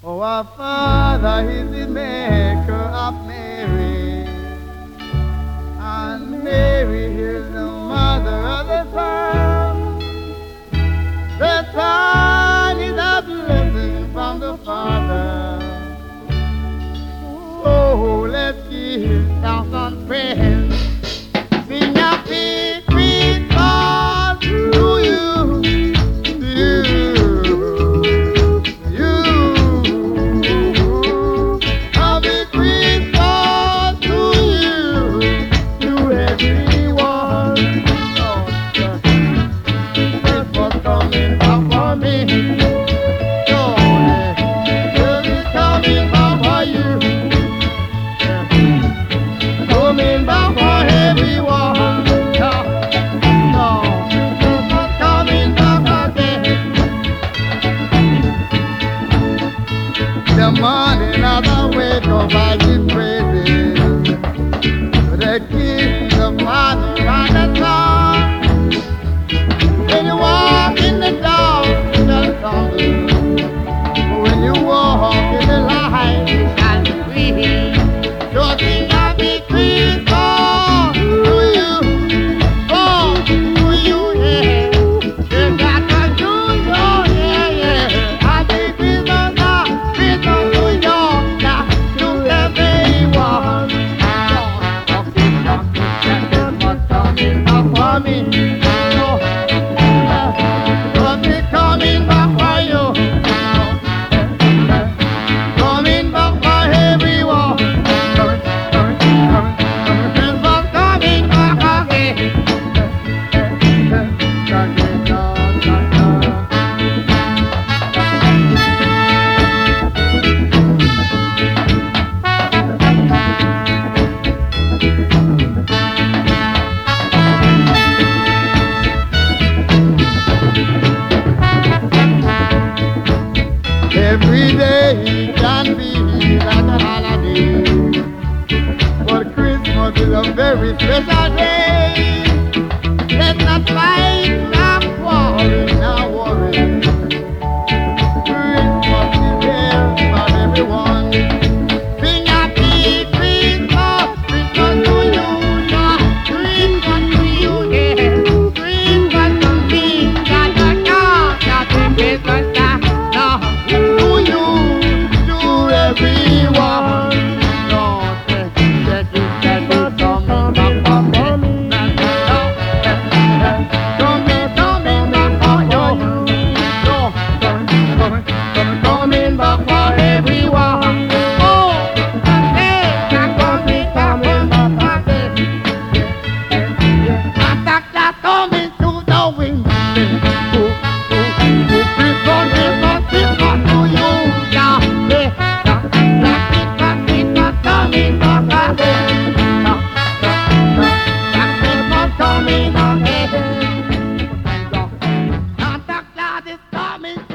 Oh, our Father is the maker of Mary, and Mary is the mother of the Son. The Son is a blessing from the Father. Oh, let's give thanks and praise. Sing a big Christmas to you, to you. The morning of the wake up, I give praises to the King, the Father, and the Son. When you walk in the dark, you shall stumble. When you walk in the light, you shall be free. So sing happy Christmas to you, oh, to you, yeah. You got to do, oh, yeah, yeah. Happy Christmas. Every day can be like a holiday, but Christmas is a very special day. Let's not fight, not quarrel, not worry. Christmas is here for everyone. Sing happy Christmas, Christmas to you, yeah. Christmas to you, yeah. Christmas to me, yeah, yeah, yeah. Christmas, yeah. Coming